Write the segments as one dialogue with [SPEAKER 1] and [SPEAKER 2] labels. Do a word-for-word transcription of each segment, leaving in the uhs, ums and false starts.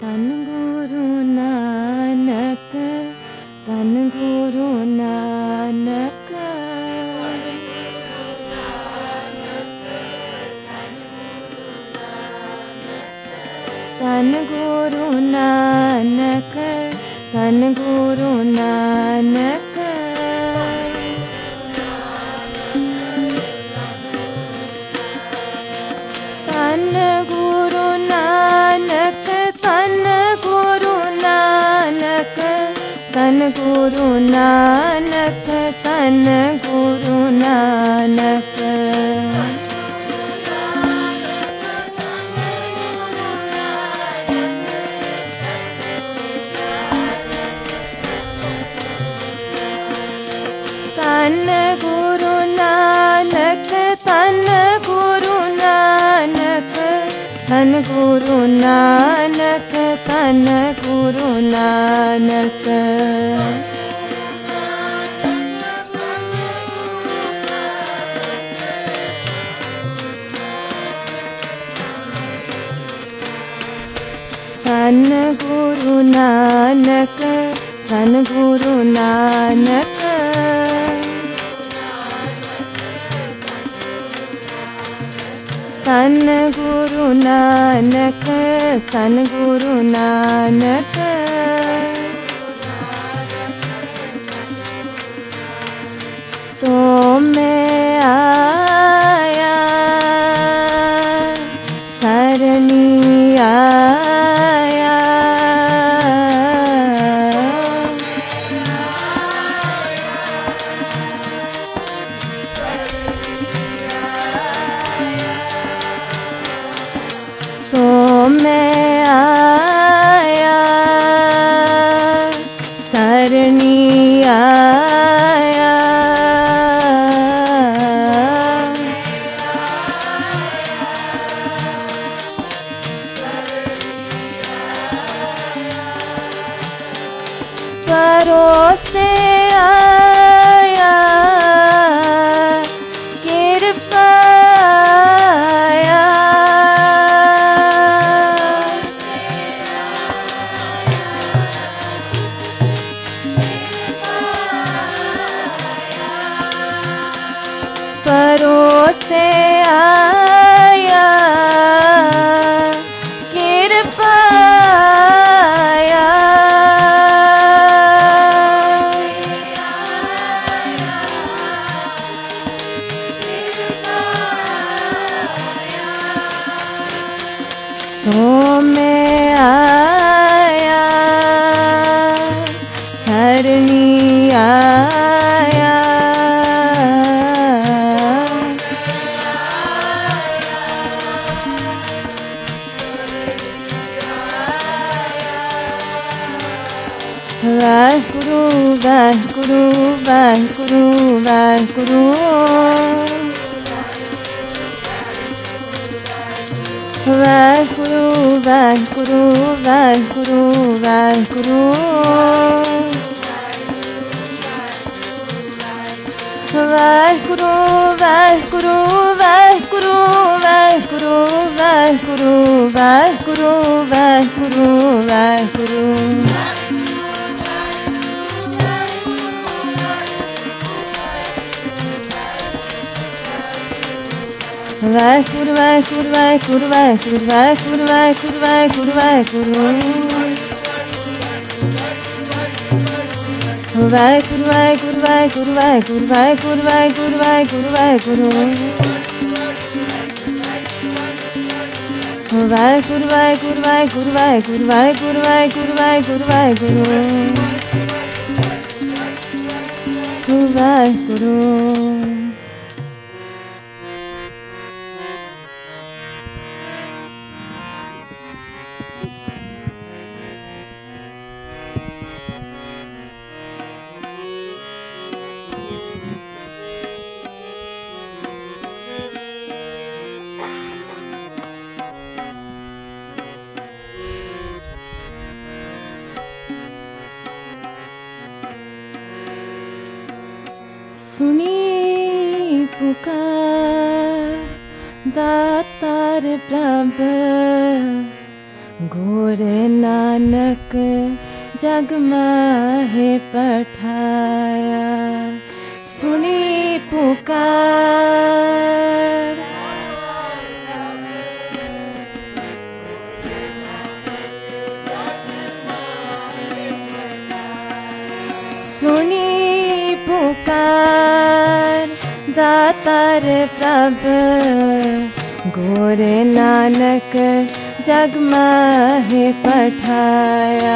[SPEAKER 1] धन गुरु नानक, धन गुरु नानक, धन गुरु नानक, धन गुरु नानक। धन गुरु नानक, धन गुरु नानक, धन गुरु नानक, धन गुरु नानक। धन गुरु नानक, धन गुरु नानक, धन गुरु नानक, धन गुरु नानक। धन गुरु नानक, धन गुरु नानक। धन गुरु नानक, धन गुरु नानक। तो मैं आया सरनी आया, तो मैं आया सरनी आया। परोसे आया कृपा आया, परोसे आया कृपा आया। तो मैं आया सरनी आया, वाहिगुरु वाहिगुरु वाहिगुरु वाहिगुरु, वाहिगुरु वाहिगुरु वाहिगुरु वाहिगुरु, वाहिगुरु वाहिगुरु वाहिगुरु वाहिगुरु वाहिगुरु वाहिगुरु वाहिगुरु वाहिगुरु। वाहिगुरु वाहिगुरु वाहिगुरु वाहिगुरु वाहिगुरु वाहिगुरु वाहिगुरु वाहिगुरु, वाहिगुरु वाहिगुरु वाहिगुरु वाहिगुरु वाहिगुरु वाहिगुरु वाहिगुरु वाहिगुरु, वाहिगुरु वाहिगुरु वाहिगुरु वाहिगुरु वाहिगुरु वाहिगुरु वाहिगुरु वाहिगुरु, वाहिगुरु। सुनी पुकार दातार प्रभ, गुर नानक जग माहे पठाया, सुनी पुकार। सुनी पुकार दातार प्रभ, गुर नानक जग माहे पठाया।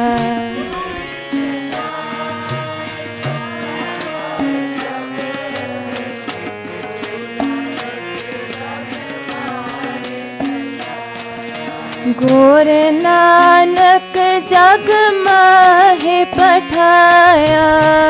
[SPEAKER 1] गुर नानक जग माहे पठाया,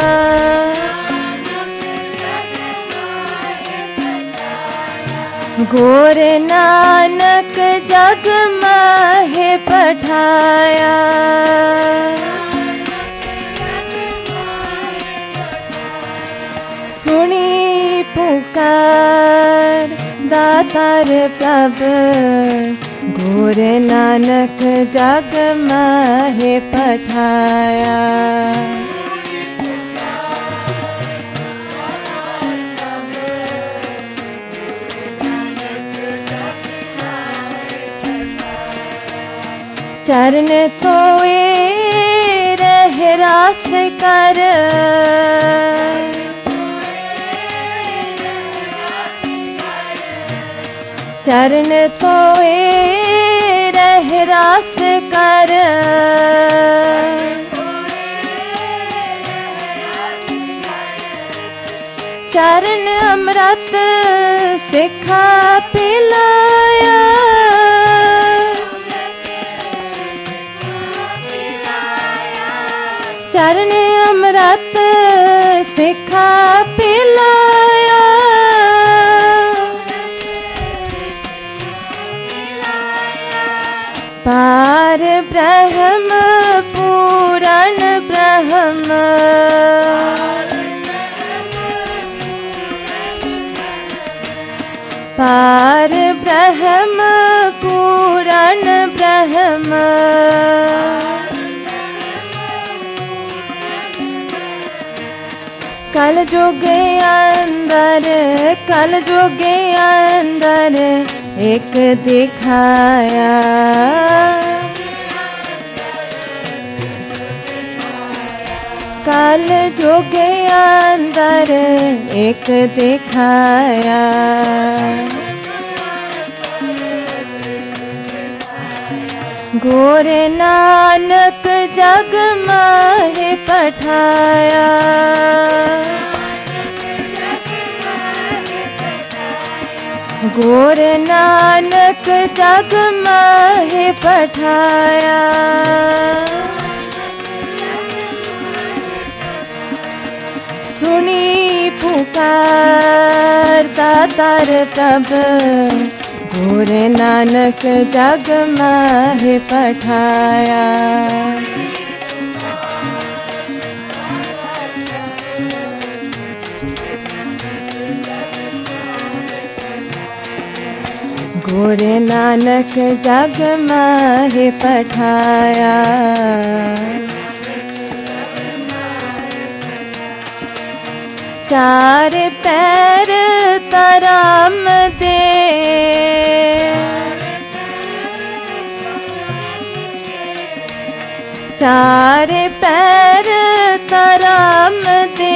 [SPEAKER 1] गुर नानक जग माहे पठाया। सुनी पुकार दातार प्रभ, गुर नानक जग माहे पठाया। चरण तोए रह रास कर, चरण तोए रह रास कर, चरण अमृत सिखा पिलाया, चरण अमृत सिखा पिलाया। पार ब्रह्म पूरण ब्रह्म, पार ब्रह्म पूरण ब्रह्म, कल जुगे अंदर, कल जुगे अंदर एक दिखाया, कल जुगे अंदर एक दिखाया। गुर नानक जग माहे पठाया, गुर नानक जग माहे पठाया। सुनी पुकार दातार प्रभ, गुर नानक जग माहे पठाया। गुर नानक जग माहे पठाया। चार पैर तराम दे, चार पैर तराम दे,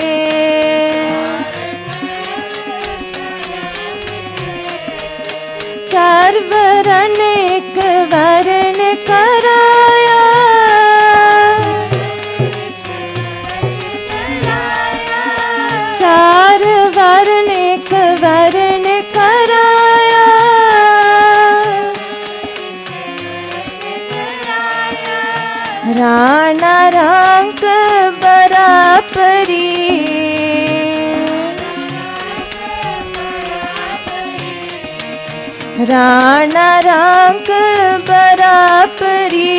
[SPEAKER 1] चार वरण एक वरण कराया, चार वरण एक वरण कराया। राणा रंग बराबरी, राणा रंग बराबरी,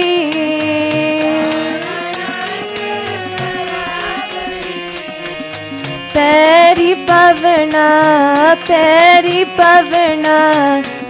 [SPEAKER 1] पैरी पवना पैरी पवना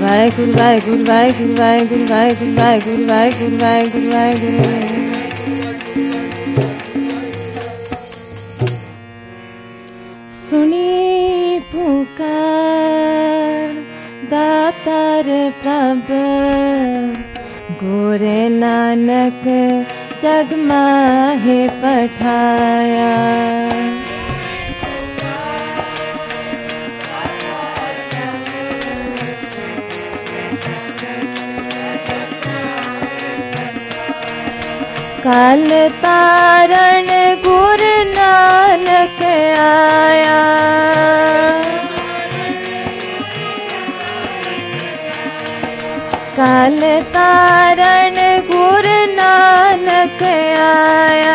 [SPEAKER 1] ਵਾਹਿਗੁਰੂ ਵਾਹਿਗੁਰੂ ਵਾਹਿਗੁਰੂ ਵਾਹਿਗੁਰੂ ਵਾਹਿਗੁਰੂ ਵਾਹਿਗੁਰੂ ਵਾਹਿਗੁਰੂ ਵਾਹਿਗੁਰੂ ਵਾਹਿਗੁਰੂ ਸੁਣੀ ਪੁਕਾਰ ਦਾਤਾਰ ਪ੍ਰਭ गोरे नानक जग माहे पठाया काल तारण गुर नानक आया काल तारण गुर नानक आया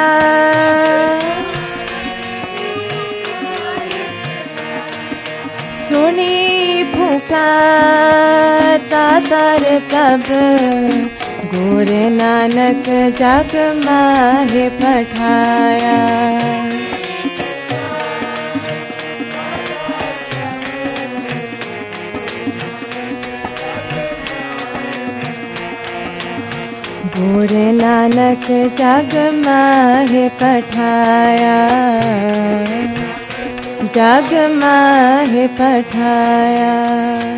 [SPEAKER 1] सुनी पुकार दातार प्रभ गुर नानक जग माहे पठाया गुर नानक जग माहे पठाया जग माहे पठाया